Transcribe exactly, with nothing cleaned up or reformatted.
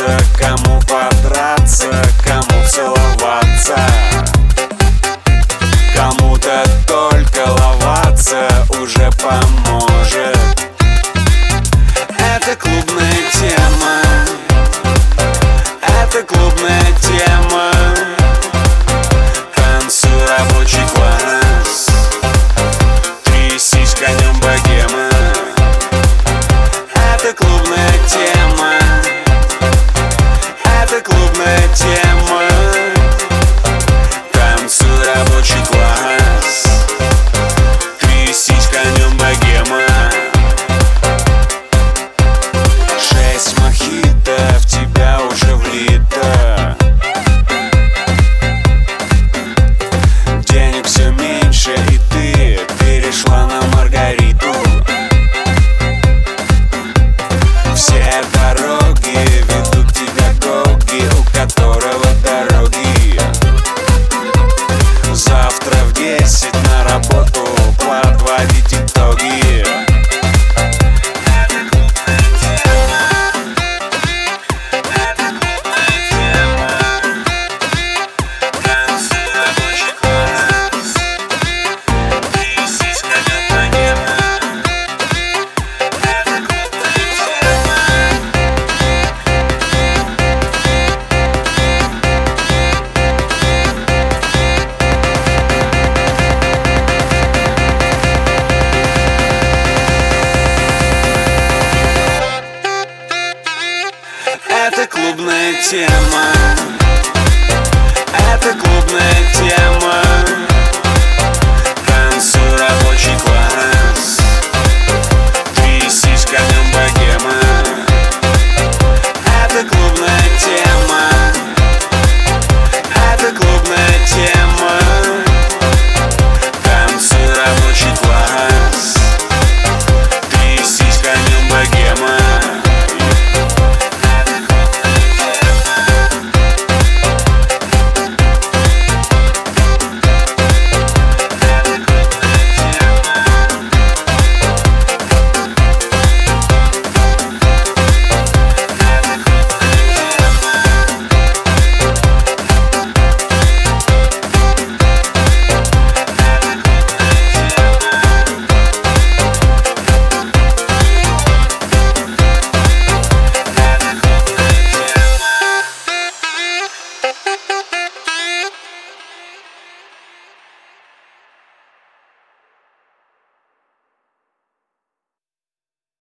подраться, кому подраться, кому целоваться. Кому-то только ловаться уже поможет. Это клубная тема, это клубная тема. Танцуй, рабочий класс, трясись конем богема. Это клубная тема, это клубная тема. Танцуй, рабочий класс, трясись конем богема. Шесть мохито в тебя уже влито. Денег все меньше, и ты перешла на Маргариту. Все дороги ведут к тебе Гоги, у которого дороги. Завтра в десять на работу подводить итоги. Это клубная тема, это клубная тема.